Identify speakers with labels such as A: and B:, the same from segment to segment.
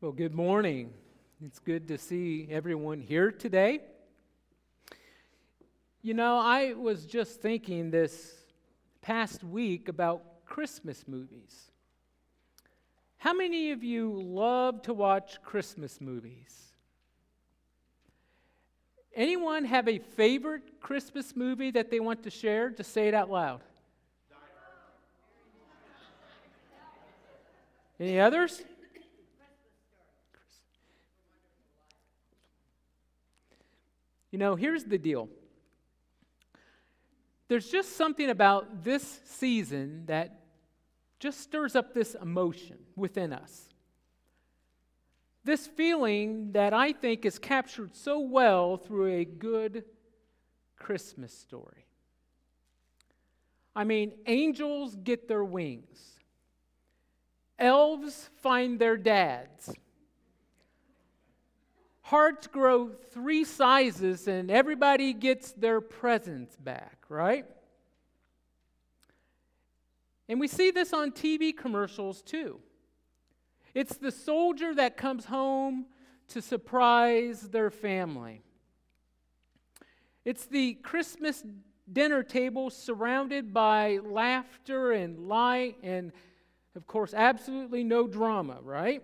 A: Well, good morning. It's good to see everyone here today. You know, I was just thinking this past week about Christmas movies. How many of you love to watch Christmas movies? Anyone have a favorite Christmas movie that they want to share? Just say it out loud. Any others? You know, here's the deal. There's just something about this season that just stirs up this emotion within us. This feeling that I think is captured so well through a good Christmas story. I mean, angels get their wings. Elves find their dads. Hearts grow 3 sizes and everybody gets their presents back, right? And we see this on TV commercials too. It's the soldier that comes home to surprise their family. It's the Christmas dinner table surrounded by laughter and light and, of course, absolutely no drama, right?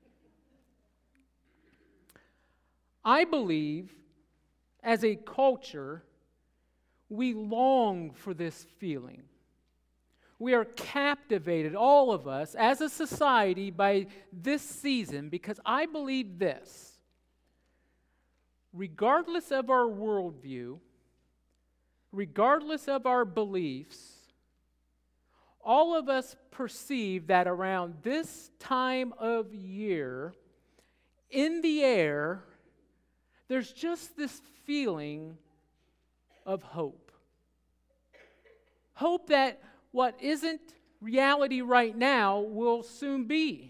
A: I believe, as a culture, we long for this feeling. We are captivated, all of us, as a society, by this season because I believe this. Regardless of our worldview, regardless of our beliefs, all of us perceive that around this time of year, in the air, there's just this feeling of hope. Hope that what isn't reality right now will soon be.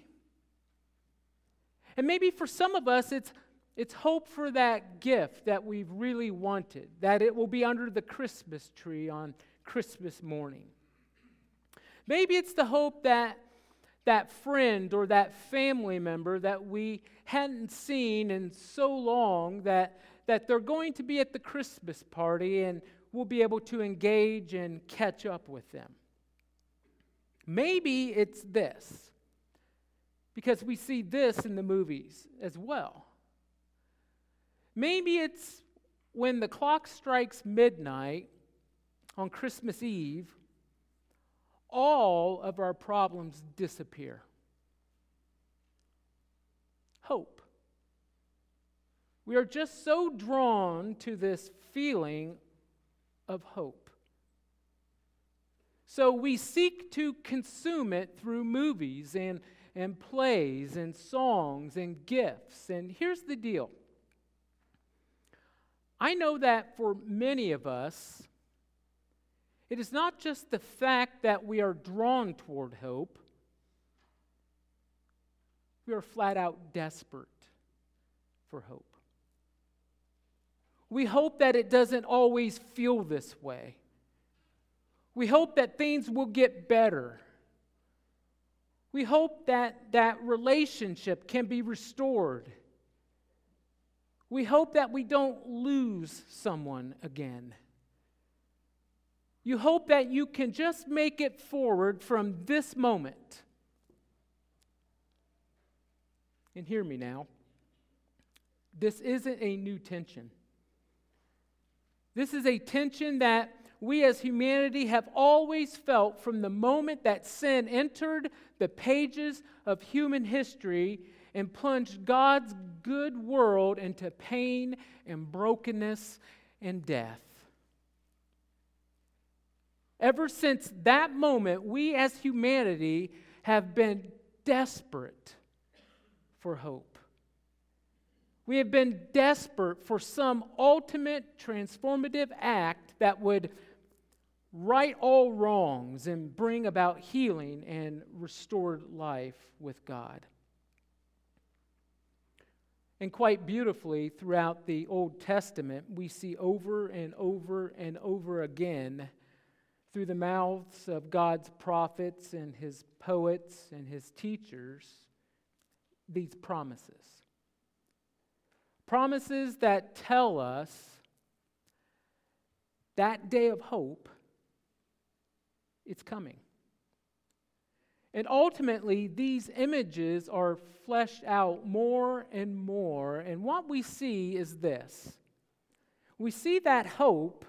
A: And maybe for some of us, it's hope for that gift that we've really wanted, that it will be under the Christmas tree on Christmas morning. Maybe it's the hope that that friend or that family member that we hadn't seen in so long that they're going to be at the Christmas party and we'll be able to engage and catch up with them. Maybe it's this, because we see this in the movies as well. Maybe it's when the clock strikes midnight on Christmas Eve, all of our problems disappear. Hope. We are just so drawn to this feeling of hope. So we seek to consume it through movies and plays and songs and gifts. And here's the deal. I know that for many of us, it is not just the fact that we are drawn toward hope. We are flat out desperate for hope. We hope that it doesn't always feel this way. We hope that things will get better. We hope that that relationship can be restored. We hope that we don't lose someone again. You hope that you can just make it forward from this moment. And hear me now. This isn't a new tension. This is a tension that we as humanity have always felt from the moment that sin entered the pages of human history and plunged God's good world into pain and brokenness and death. Ever since that moment, we as humanity have been desperate for hope. We have been desperate for some ultimate transformative act that would right all wrongs and bring about healing and restored life with God. And quite beautifully, throughout the Old Testament, we see over and over and over again through the mouths of God's prophets and his poets and his teachers, these promises. Promises that tell us that day of hope, it's coming. And ultimately, these images are fleshed out more and more. And what we see is this. We see that hope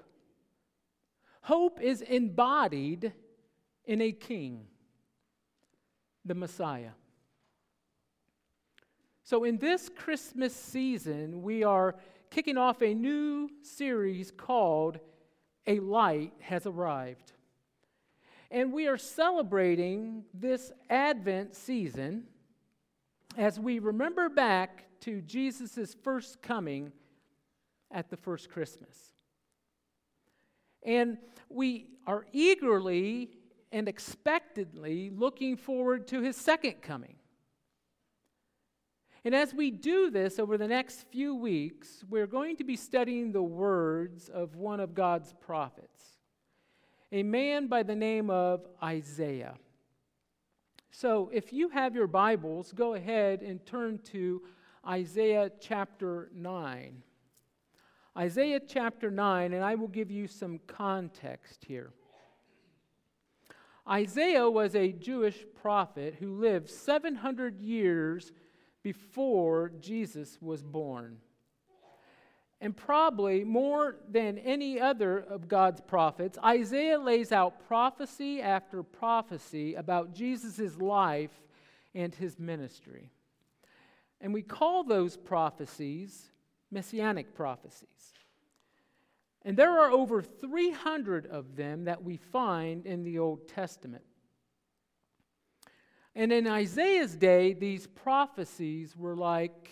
A: is embodied in a king, the Messiah. So in this Christmas season, we are kicking off a new series called A Light Has Arrived. And we are celebrating this Advent season as we remember back to Jesus' first coming at the first Christmas. And we are eagerly and expectantly looking forward to his second coming. And as we do this over the next few weeks, we're going to be studying the words of one of God's prophets, a man by the name of Isaiah. So if you have your Bibles, go ahead and turn to Isaiah chapter 9. Isaiah chapter 9, and I will give you some context here. Isaiah was a Jewish prophet who lived 700 years before Jesus was born. And probably more than any other of God's prophets, Isaiah lays out prophecy after prophecy about Jesus' life and his ministry. And we call those prophecies messianic prophecies. And there are over 300 of them that we find in the Old Testament. And in Isaiah's day, these prophecies were like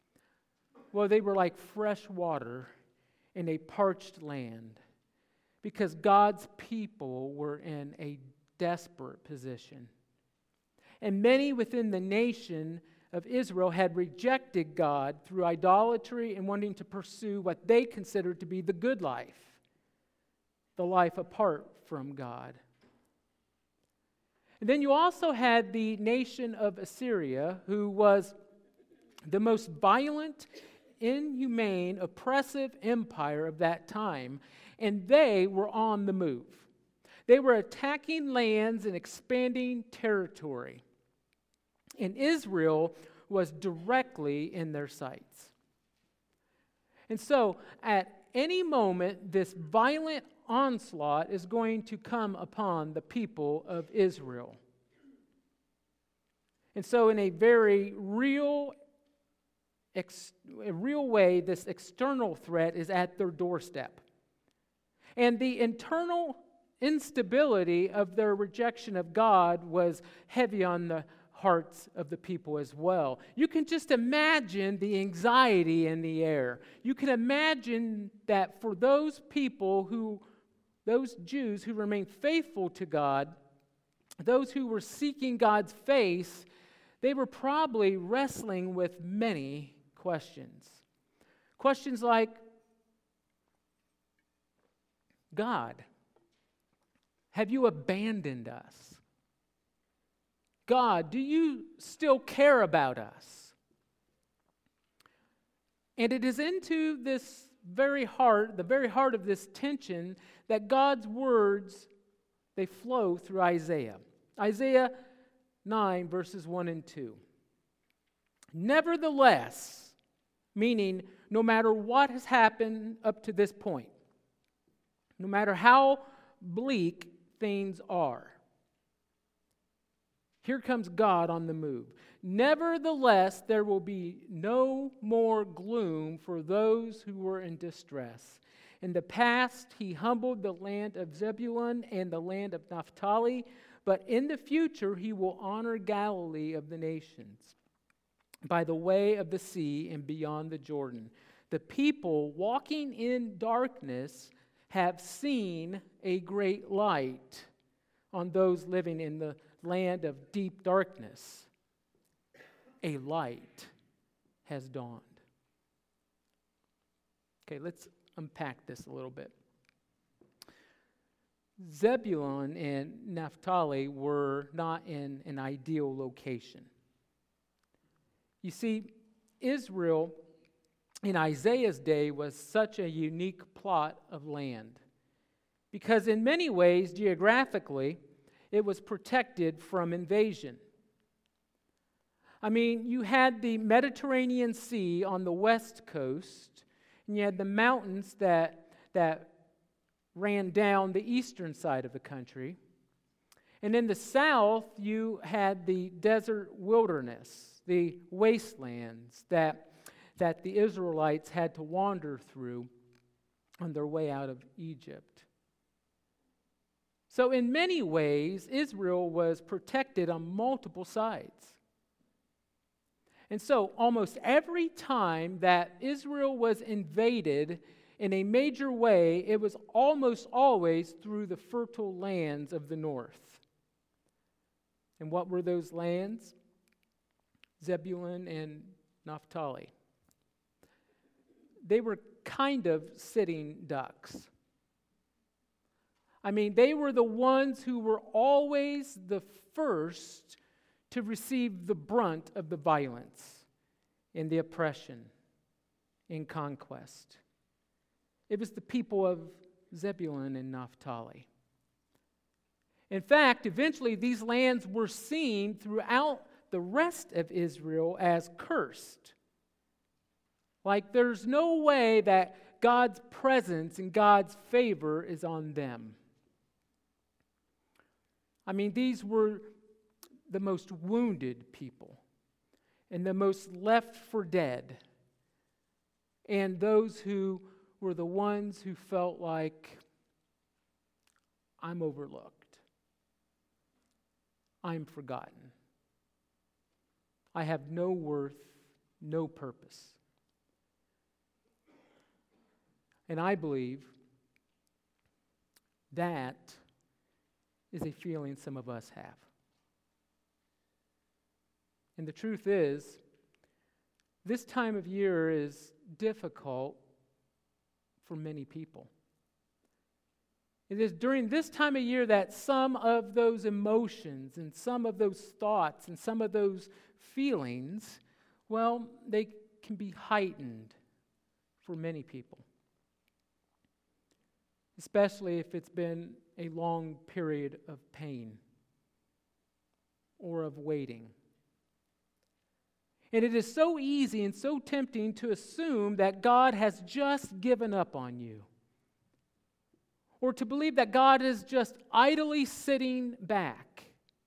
A: fresh water in a parched land, because God's people were in a desperate position. And many within the nation of Israel had rejected God through idolatry and wanting to pursue what they considered to be the good life, the life apart from God. And then you also had the nation of Assyria, who was the most violent, inhumane, oppressive empire of that time, and they were on the move. They were attacking lands and expanding territory, and Israel was directly in their sights. And so, at any moment, this violent onslaught is going to come upon the people of Israel. And so, in a very real way, this external threat is at their doorstep. And the internal instability of their rejection of God was heavy on the hearts of the people as well. You can just imagine the anxiety in the air. You can imagine that for those Jews who remained faithful to God, those who were seeking God's face, they were probably wrestling with many questions. Questions like, God, have you abandoned us? God, do you still care about us? And it is into this the very heart of this tension, that God's words, they flow through Isaiah. Isaiah 9, verses 1 and 2. Nevertheless, meaning no matter what has happened up to this point, no matter how bleak things are, here comes God on the move. Nevertheless, there will be no more gloom for those who were in distress. In the past, he humbled the land of Zebulun and the land of Naphtali, but in the future, he will honor Galilee of the nations by the way of the sea and beyond the Jordan. The people walking in darkness have seen a great light. On those living in the land of deep darkness, a light has dawned. Okay, let's unpack this a little bit. Zebulun and Naphtali were not in an ideal location. You see, Israel in Isaiah's day was such a unique plot of land because in many ways, geographically, it was protected from invasion. I mean, you had the Mediterranean Sea on the west coast, and you had the mountains that ran down the eastern side of the country. And in the south, you had the desert wilderness, the wastelands that the Israelites had to wander through on their way out of Egypt. So in many ways, Israel was protected on multiple sides. And so almost every time that Israel was invaded in a major way, it was almost always through the fertile lands of the north. And what were those lands? Zebulun and Naphtali. They were kind of sitting ducks. I mean, they were the ones who were always the first to receive the brunt of the violence and the oppression and conquest. It was the people of Zebulun and Naphtali. In fact, eventually these lands were seen throughout the rest of Israel as cursed. Like there's no way that God's presence and God's favor is on them. I mean, these were the most wounded people and the most left for dead, and those who were the ones who felt like, I'm overlooked. I'm forgotten. I have no worth, no purpose. And I believe that is a feeling some of us have. And the truth is, this time of year is difficult for many people. It is during this time of year that some of those emotions and some of those thoughts and some of those feelings, well, they can be heightened for many people. Especially if it's been a long period of pain or of waiting. And it is so easy and so tempting to assume that God has just given up on you, or to believe that God is just idly sitting back.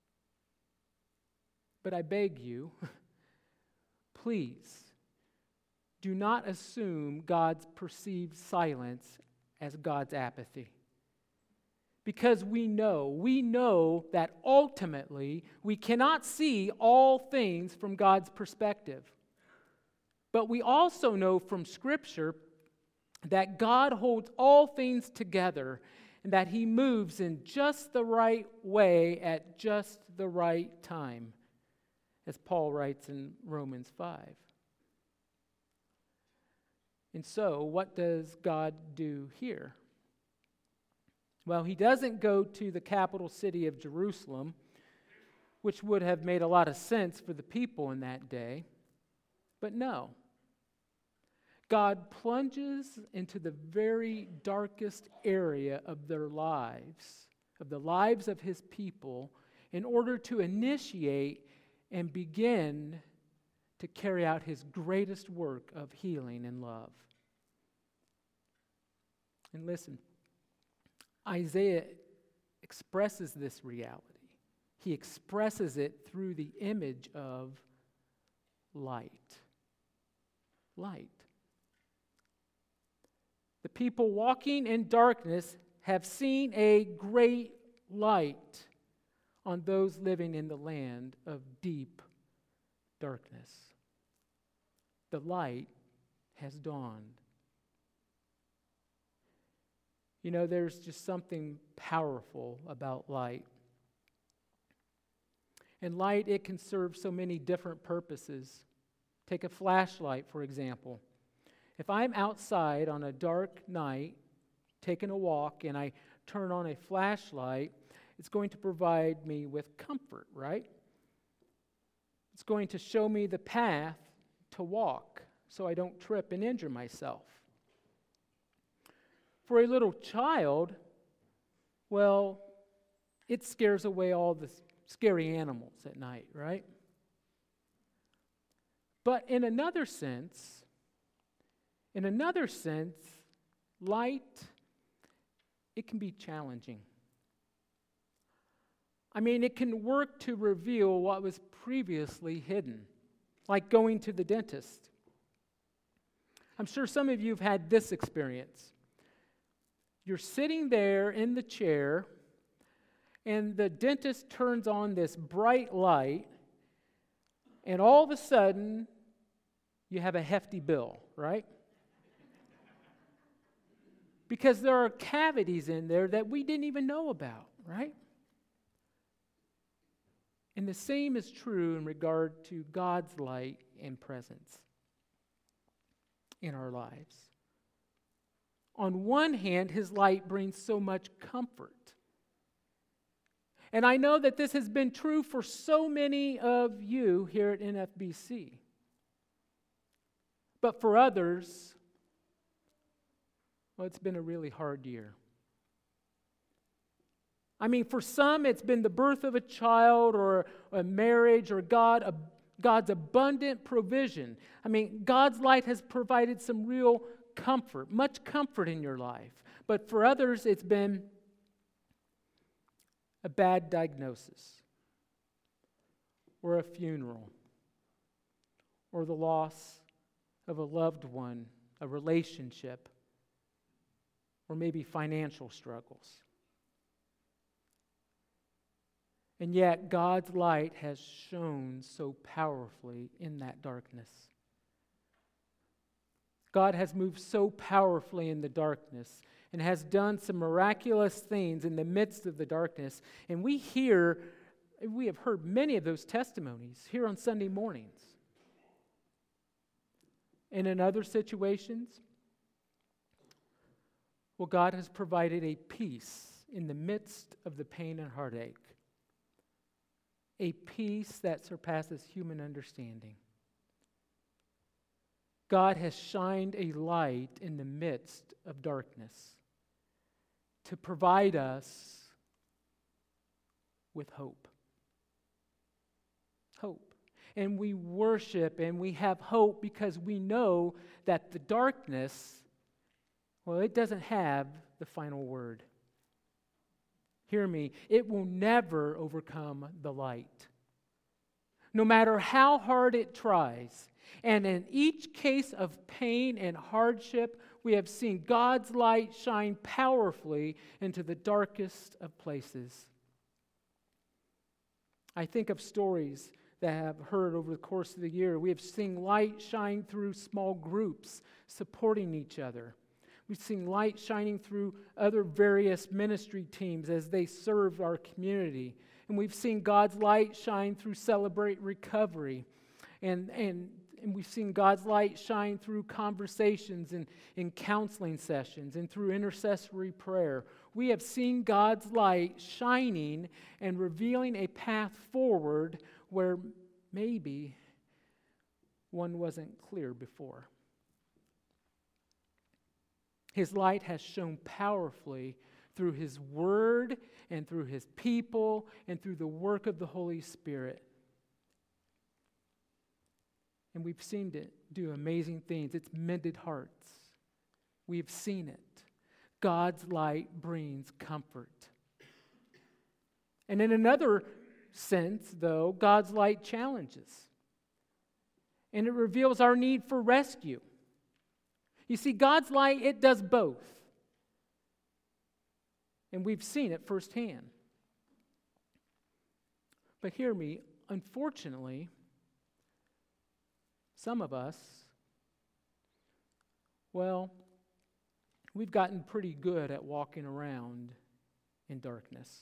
A: But I beg you, please, do not assume God's perceived silence as God's apathy. Because we know that ultimately we cannot see all things from God's perspective. But we also know from Scripture that God holds all things together and that He moves in just the right way at just the right time, as Paul writes in Romans 5. And so, what does God do here? Well, He doesn't go to the capital city of Jerusalem, which would have made a lot of sense for the people in that day. But no. God plunges into the very darkest area of their lives, of the lives of His people, in order to initiate and begin to carry out His greatest work of healing and love. And listen, Isaiah expresses this reality. He expresses it through the image of light. Light. The people walking in darkness have seen a great light on those living in the land of deep darkness. The light has dawned. You know, there's just something powerful about light. And light, it can serve so many different purposes. Take a flashlight, for example. If I'm outside on a dark night, taking a walk, and I turn on a flashlight, it's going to provide me with comfort, right? It's going to show me the path to walk so I don't trip and injure myself. For a little child, well, it scares away all the scary animals at night, right? But in another sense, light, it can be challenging. I mean, it can work to reveal what was previously hidden, like going to the dentist. I'm sure some of you have had this experience. You're sitting there in the chair, and the dentist turns on this bright light, and all of a sudden, you have a hefty bill, right? Because there are cavities in there that we didn't even know about, right? And the same is true in regard to God's light and presence in our lives. On one hand, His light brings so much comfort. And I know that this has been true for so many of you here at NFBC. But for others, well, it's been a really hard year. I mean, for some, it's been the birth of a child or a marriage or God's abundant provision. I mean, God's light has provided some real comfort, much comfort in your life. But for others, it's been a bad diagnosis or a funeral or the loss of a loved one, a relationship, or maybe financial struggles. And yet, God's light has shone so powerfully in that darkness. God has moved so powerfully in the darkness and has done some miraculous things in the midst of the darkness. And we have heard many of those testimonies here on Sunday mornings. And in other situations, well, God has provided a peace in the midst of the pain and heartache. A peace that surpasses human understanding. God has shined a light in the midst of darkness to provide us with hope. Hope. And we worship and we have hope because we know that the darkness, well, it doesn't have the final word. Hear me, it will never overcome the light. No matter how hard it tries. And in each case of pain and hardship, we have seen God's light shine powerfully into the darkest of places. I think of stories that I have heard over the course of the year. We have seen light shine through small groups supporting each other. We've seen light shining through other various ministry teams as they serve our community. And we've seen God's light shine through Celebrate Recovery. And we've seen God's light shine through conversations and in counseling sessions and through intercessory prayer. We have seen God's light shining and revealing a path forward where maybe one wasn't clear before. His light has shone powerfully through His Word and through His people and through the work of the Holy Spirit. And we've seen it do amazing things. It's mended hearts. We've seen it. God's light brings comfort. And in another sense, though, God's light challenges. And it reveals our need for rescue. You see, God's light, it does both. And we've seen it firsthand. But hear me, unfortunately, some of us, well, we've gotten pretty good at walking around in darkness.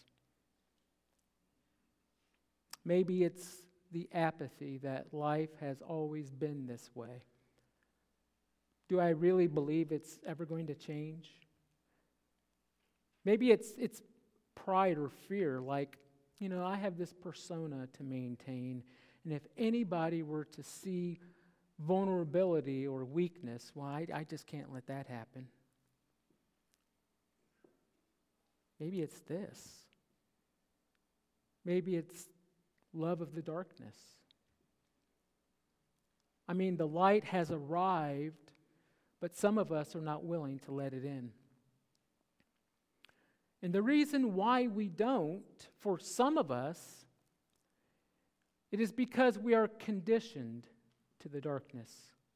A: Maybe it's the apathy that life has always been this way. Do I really believe it's ever going to change? Maybe it's pride or fear, like, I have this persona to maintain, And if anybody were to see vulnerability or weakness, well, I just can't let that happen. Maybe it's this. Maybe it's love of the darkness. I mean, the light has arrived, but some of us are not willing to let it in. And the reason why we don't, for some of us, it is because we are conditioned to the darkness.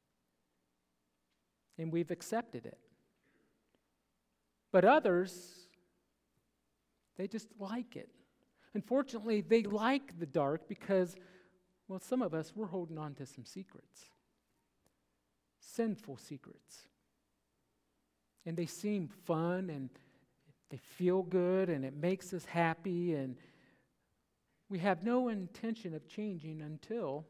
A: And we've accepted it. But others, they just like it. Unfortunately, they like the dark because, well, some of us, we're holding on to some secrets. Sinful secrets. And they seem fun and they feel good and it makes us happy, and we have no intention of changing until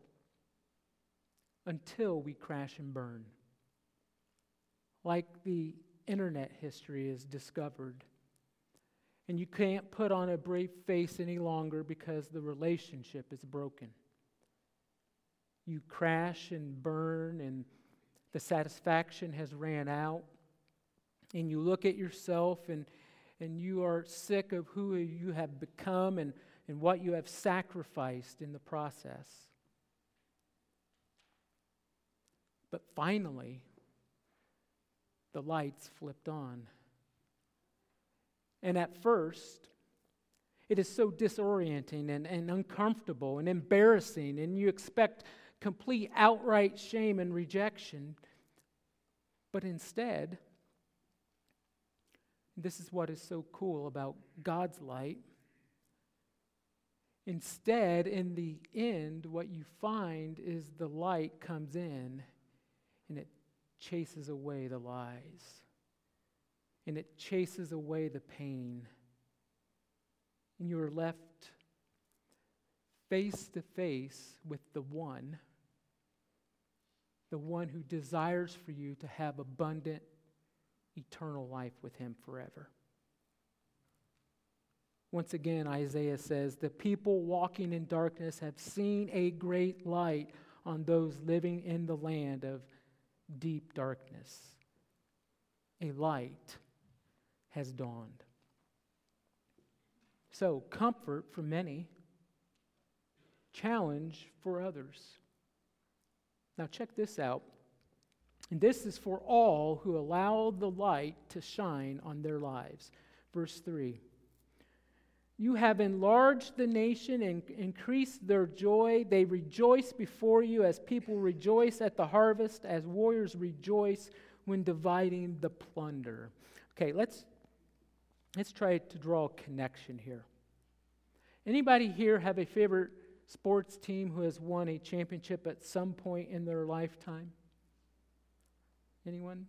A: we crash and burn. Like the internet history is discovered. And you can't put on a brave face any longer because the relationship is broken. You crash and burn and the satisfaction has ran out. And you look at yourself and you are sick of who you have become and what you have sacrificed in the process. But finally, the lights flipped on. And at first, it is so disorienting and uncomfortable and embarrassing, and you expect complete outright shame and rejection. But instead, this is what is so cool about God's light. Instead, in the end, what you find is the light comes in and it chases away the lies. And it chases away the pain. And you are left face to face with the one who desires for you to have abundant, eternal life with him forever. Once again, Isaiah says, the people walking in darkness have seen a great light on those living in the land of deep darkness. A light has dawned. So, comfort for many, challenge for others. Now, check this out. And this is for all who allow the light to shine on their lives. Verse 3. You have enlarged the nation and increased their joy. They rejoice before you as people rejoice at the harvest, as warriors rejoice when dividing the plunder. Okay, let's try to draw a connection here. Anybody here have a favorite sports team who has won a championship at some point in their lifetime? Anyone?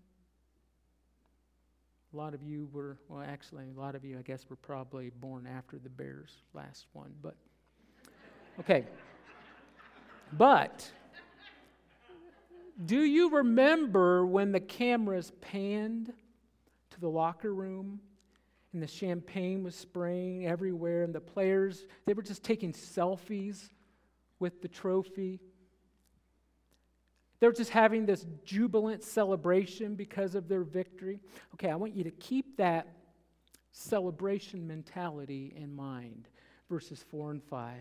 A: A lot of you were, well, actually, a lot of you, I guess, were probably born after the Bears last one, but, okay. But, do you remember when the cameras panned to the locker room and the champagne was spraying everywhere and the players, they were just taking selfies with the trophy? They're just having this jubilant celebration because of their victory. Okay, I want you to keep that celebration mentality in mind. Verses 4 and 5.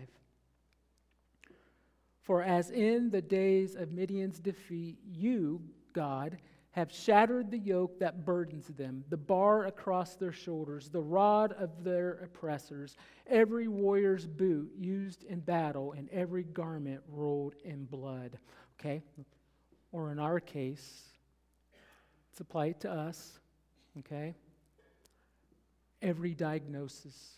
A: For as in the days of Midian's defeat, you, God, have shattered the yoke that burdens them, the bar across their shoulders, the rod of their oppressors, every warrior's boot used in battle, and every garment rolled in blood. Okay? Or in our case, it's applied to us, okay? Every diagnosis,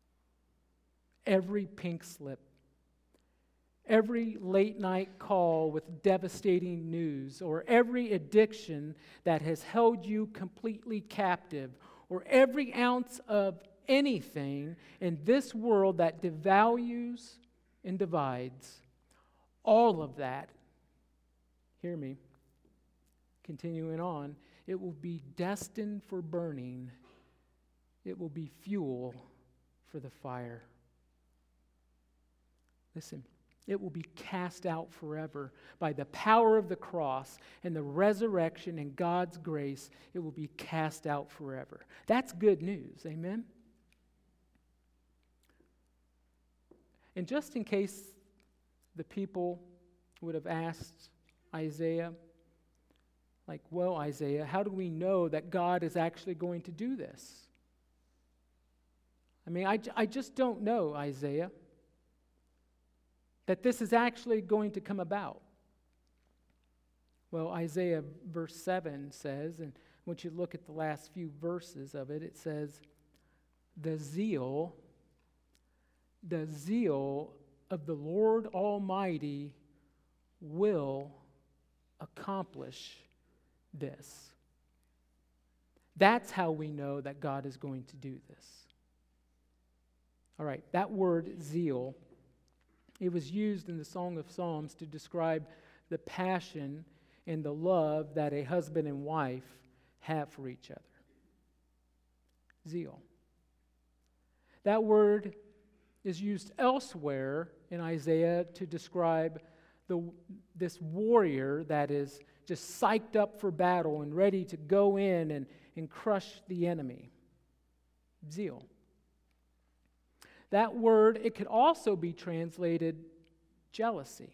A: every pink slip, every late night call with devastating news, or every addiction that has held you completely captive, or every ounce of anything in this world that devalues and divides, all of that, hear me, continuing on, it will be destined for burning. It will be fuel for the fire. Listen, It will be cast out forever by the power of the cross and the resurrection and God's grace. It will be cast out forever. That's good news. Amen? And just in case the people would have asked Isaiah, like, well, Isaiah, how do we know that God is actually going to do this? I mean, I just don't know, Isaiah, that this is actually going to come about. Well, Isaiah verse 7 says, and once you look at the last few verses of it, it says, the zeal of the Lord Almighty will accomplish this. That's how we know that God is going to do this. All right, that word zeal, it was used in the Song of Psalms to describe the passion and the love that a husband and wife have for each other. Zeal. That word is used elsewhere in Isaiah to describe this warrior that is just psyched up for battle and ready to go in and crush the enemy. Zeal. That word, it could also be translated jealousy.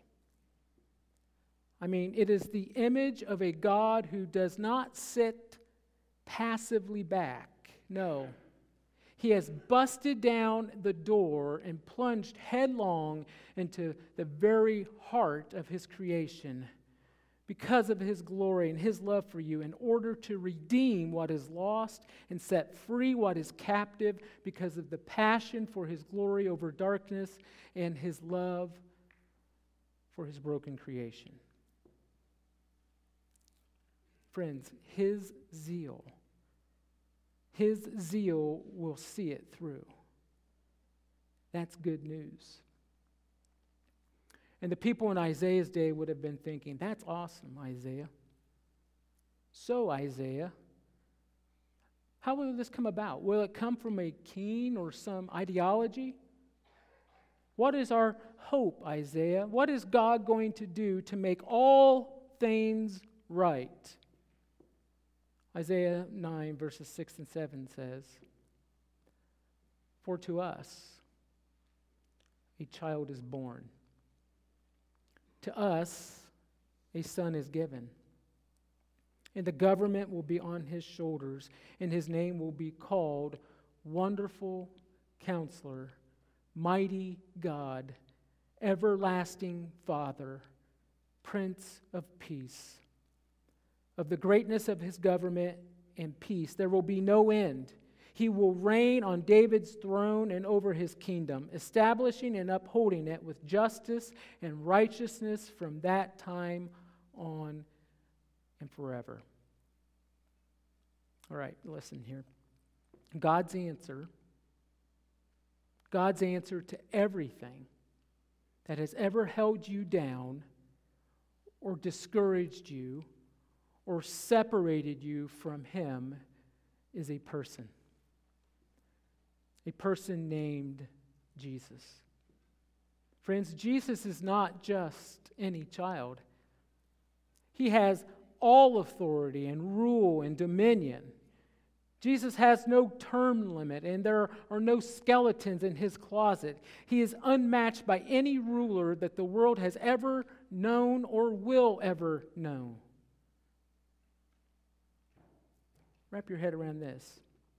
A: I mean, it is the image of a God who does not sit passively back. No. He has busted down the door and plunged headlong into the very heart of his creation because of his glory and his love for you, in order to redeem what is lost and set free what is captive, because of the passion for his glory over darkness and his love for his broken creation. Friends, his zeal will see it through. That's good news. And the people in Isaiah's day would have been thinking, that's awesome, Isaiah. So, Isaiah, how will this come about? Will it come from a king or some ideology? What is our hope, Isaiah? What is God going to do to make all things right? Isaiah 9, verses 6 and 7 says, for to us a child is born. To us, a son is given, and the government will be on his shoulders, and his name will be called Wonderful Counselor, Mighty God, Everlasting Father, Prince of Peace. Of the greatness of his government and peace, there will be no end. He will reign on David's throne and over his kingdom, establishing and upholding it with justice and righteousness from that time on and forever. All right, listen here. God's answer to everything that has ever held you down or discouraged you or separated you from him is a person. A person named Jesus. Friends, Jesus is not just any child. He has all authority and rule and dominion. Jesus has no term limit, and there are no skeletons in his closet. He is unmatched by any ruler that the world has ever known or will ever know. Wrap your head around this.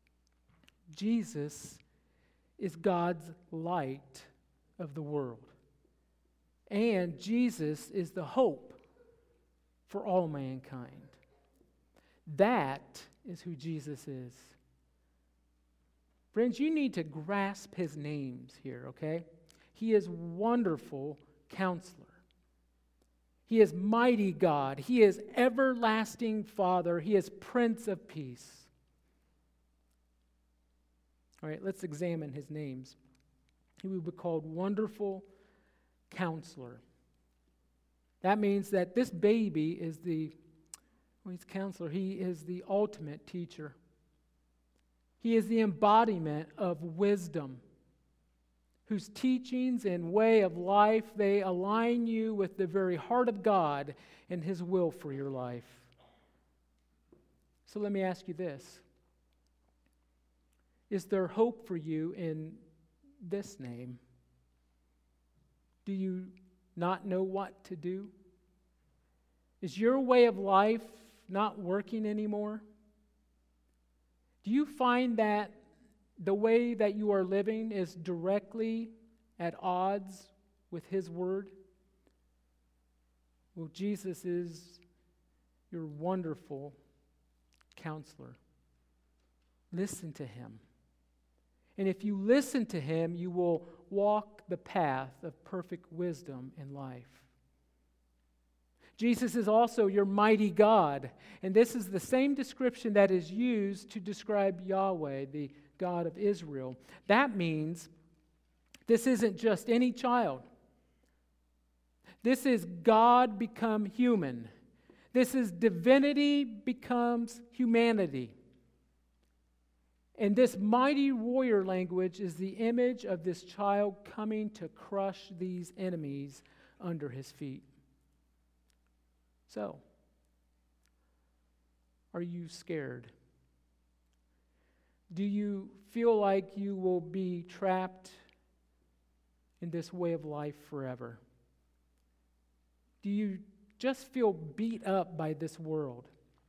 A: Jesus is God's light of the world. And Jesus is the hope for all mankind. That is who Jesus is. Friends, you need to grasp his names here, okay? He is Wonderful Counselor. He is Mighty God. He is Everlasting Father. He is Prince of Peace. All right, let's examine his names. He will be called Wonderful Counselor. That means that this baby is he's counselor. He is the ultimate teacher. He is the embodiment of wisdom whose teachings and way of life, they align you with the very heart of God and His will for your life. So let me ask you this. Is there hope for you in this name? Do you not know what to do? Is your way of life not working anymore? Do you find that the way that you are living is directly at odds with His Word? Well, Jesus is your wonderful counselor. Listen to Him. And if you listen to Him, you will walk the path of perfect wisdom in life. Jesus is also your mighty God. And this is the same description that is used to describe Yahweh, the God of Israel. That means this isn't just any child. This is God become human. This is divinity becomes humanity. And this mighty warrior language is the image of this child coming to crush these enemies under his feet. So, are you scared? Do you feel like you will be trapped in this way of life forever? Do you just feel beat up by this world?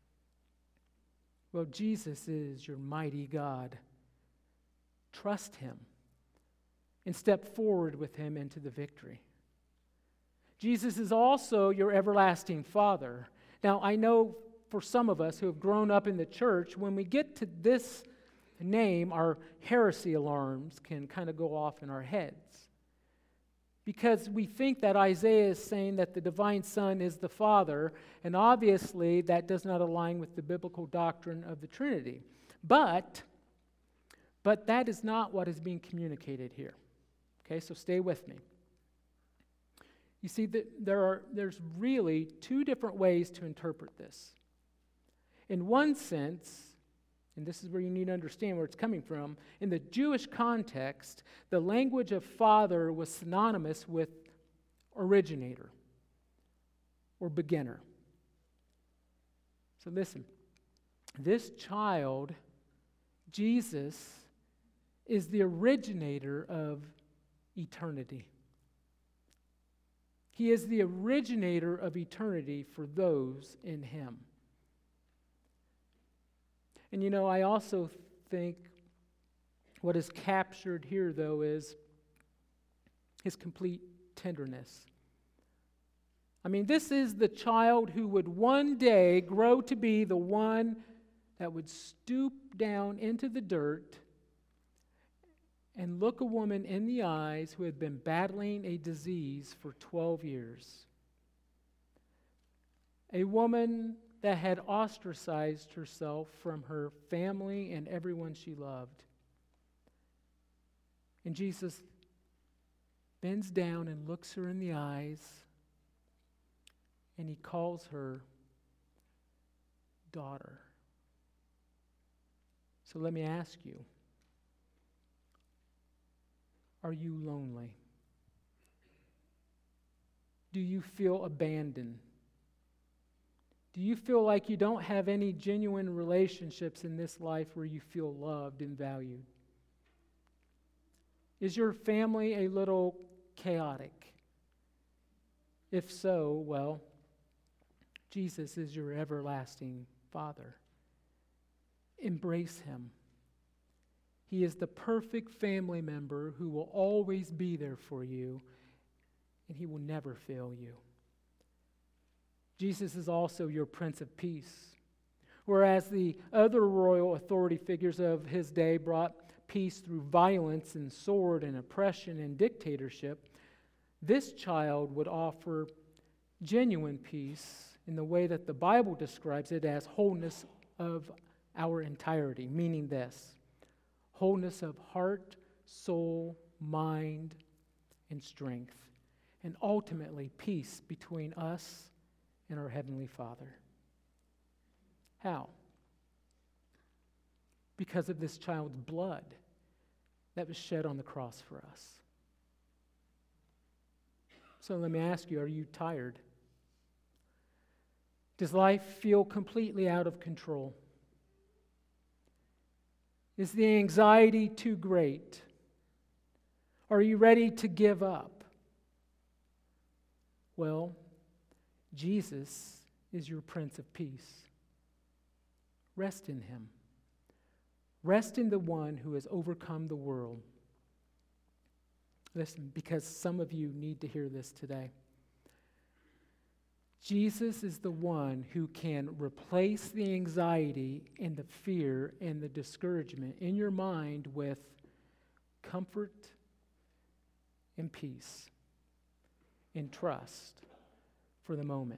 A: Well, Jesus is your mighty God. Trust Him and step forward with Him into the victory. Jesus is also your everlasting Father. Now, I know for some of us who have grown up in the church, when we get to this name, our heresy alarms can kind of go off in our heads. Because we think that Isaiah is saying that the divine Son is the Father, and obviously that does not align with the biblical doctrine of the Trinity. But that is not what is being communicated here. Okay, so stay with me. You see, there's really two different ways to interpret this. In one sense, and this is where you need to understand where it's coming from, in the Jewish context, the language of father was synonymous with originator or beginner. So listen, this child, Jesus, is the originator of eternity. He is the originator of eternity for those in Him. And you know, I also think what is captured here, though, is His complete tenderness. I mean, this is the child who would one day grow to be the one that would stoop down into the dirt and look a woman in the eyes who had been battling a disease for 12 years. A woman that had ostracized herself from her family and everyone she loved. And Jesus bends down and looks her in the eyes, and He calls her daughter. So let me ask you, are you lonely? Do you feel abandoned? Do you feel like you don't have any genuine relationships in this life where you feel loved and valued? Is your family a little chaotic? If so, well, Jesus is your everlasting Father. Embrace Him. He is the perfect family member who will always be there for you, and He will never fail you. Jesus is also your Prince of Peace. Whereas the other royal authority figures of His day brought peace through violence and sword and oppression and dictatorship, this child would offer genuine peace in the way that the Bible describes it as wholeness of our entirety, meaning this: wholeness of heart, soul, mind, and strength, and ultimately peace between us and our Heavenly Father. How? Because of this child's blood that was shed on the cross for us. So let me ask you, are you tired? Does life feel completely out of control? Is the anxiety too great? Are you ready to give up? Well, Jesus is your Prince of Peace. Rest in him. Rest in the one who has overcome the world. Listen, because some of you need to hear this today. Jesus is the one who can replace the anxiety and the fear and the discouragement in your mind with comfort and peace and trust for the moment.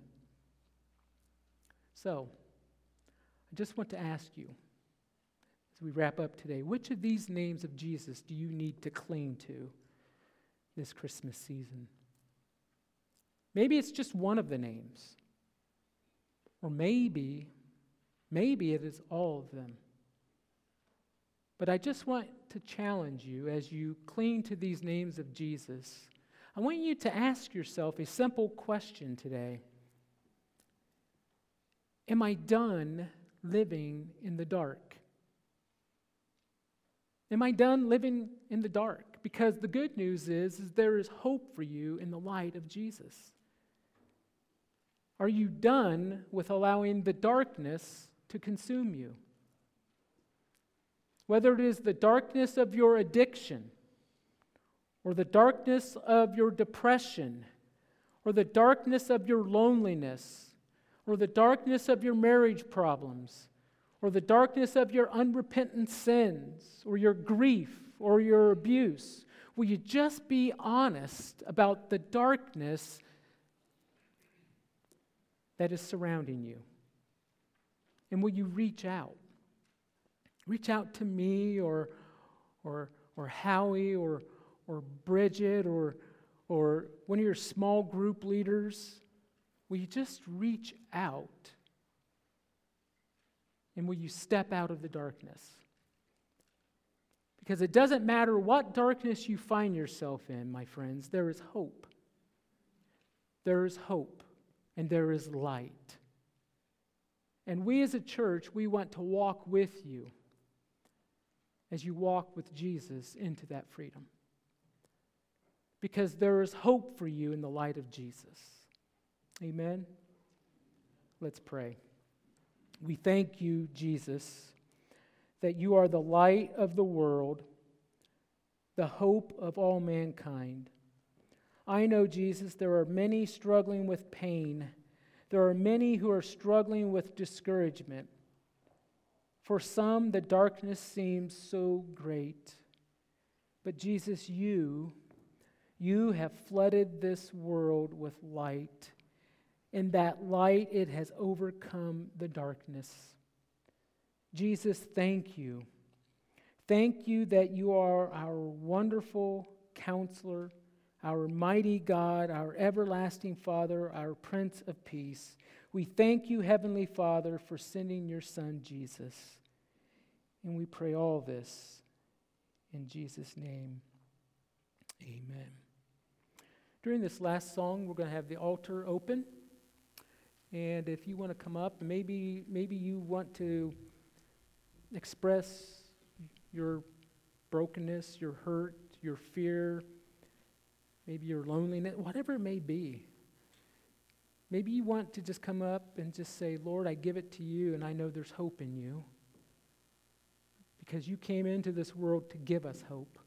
A: So, I just want to ask you, as we wrap up today, which of these names of Jesus do you need to cling to this Christmas season? Maybe it's just one of the names. Or maybe it is all of them. But I just want to challenge you as you cling to these names of Jesus. I want you to ask yourself a simple question today. Am I done living in the dark? Am I done living in the dark? Because the good news is there is hope for you in the light of Jesus. Are you done with allowing the darkness to consume you? Whether it is the darkness of your addiction, or the darkness of your depression, or the darkness of your loneliness, or the darkness of your marriage problems, or the darkness of your unrepentant sins, or your grief, or your abuse, will you just be honest about the darkness that is surrounding you? And will you reach out? Reach out to me or Howie or Bridget or one of your small group leaders. Will you just reach out? And will you step out of the darkness? Because it doesn't matter what darkness you find yourself in, my friends, there is hope. There is hope. And there is light. And we as a church, we want to walk with you as you walk with Jesus into that freedom. Because there is hope for you in the light of Jesus. Amen? Let's pray. We thank you, Jesus, that you are the light of the world, the hope of all mankind. I know, Jesus, there are many struggling with pain. There are many who are struggling with discouragement. For some, the darkness seems so great. But Jesus, you have flooded this world with light. In that light, it has overcome the darkness. Jesus, thank you. Thank you that you are our wonderful counselor, our mighty God, our everlasting Father, our Prince of Peace. We thank you, Heavenly Father, for sending your Son, Jesus. And we pray all this in Jesus' name. Amen. During this last song, we're going to have the altar open. And if you want to come up, maybe you want to express your brokenness, your hurt, your fear, maybe your loneliness, whatever it may be. Maybe you want to just come up and just say, Lord, I give it to you, and I know there's hope in you. Because you came into this world to give us hope.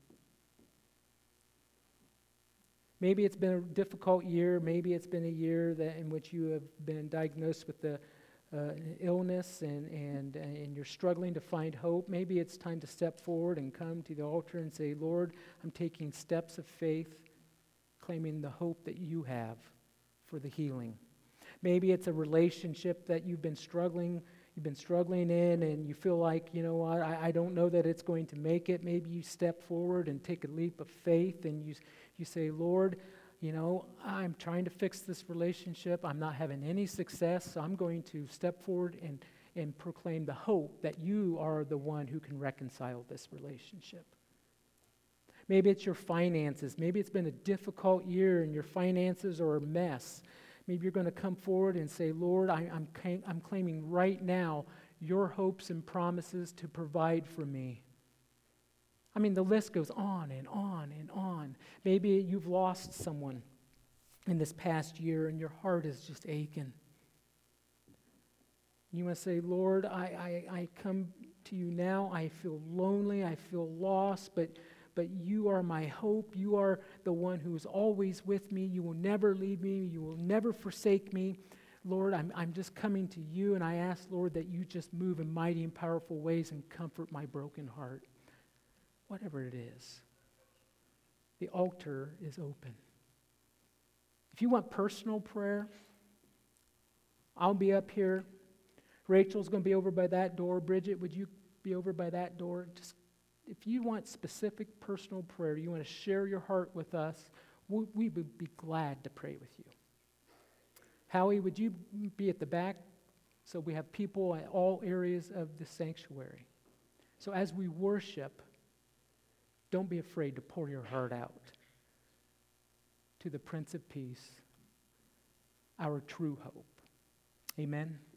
A: Maybe it's been a difficult year. Maybe it's been a year in which you have been diagnosed with the illness and you're struggling to find hope. Maybe it's time to step forward and come to the altar and say, Lord, I'm taking steps of faith, claiming the hope that you have for the healing. Maybe it's a relationship that you've been struggling in, and you feel like, you know what, I don't know that it's going to make it. Maybe you step forward and take a leap of faith, and you say, Lord, you know, I'm trying to fix this relationship. I'm not having any success, so I'm going to step forward and proclaim the hope that you are the one who can reconcile this relationship. Maybe it's your finances. Maybe it's been a difficult year and your finances are a mess. Maybe you're going to come forward and say, Lord, I'm claiming right now your hopes and promises to provide for me. I mean, the list goes on and on and on. Maybe you've lost someone in this past year and your heart is just aching. You want to say, Lord, I come to you now. I feel lonely. I feel lost, but you are my hope. You are the one who is always with me. You will never leave me. You will never forsake me. Lord, I'm just coming to you, and I ask, Lord, that you just move in mighty and powerful ways and comfort my broken heart. Whatever it is, the altar is open. If you want personal prayer, I'll be up here. Rachel's going to be over by that door. Bridget, would you be over by that door? Just if you want specific personal prayer, you want to share your heart with us, we would be glad to pray with you. Howie, would you be at the back so we have people at all areas of the sanctuary? So as we worship, don't be afraid to pour your heart out to the Prince of Peace, our true hope. Amen.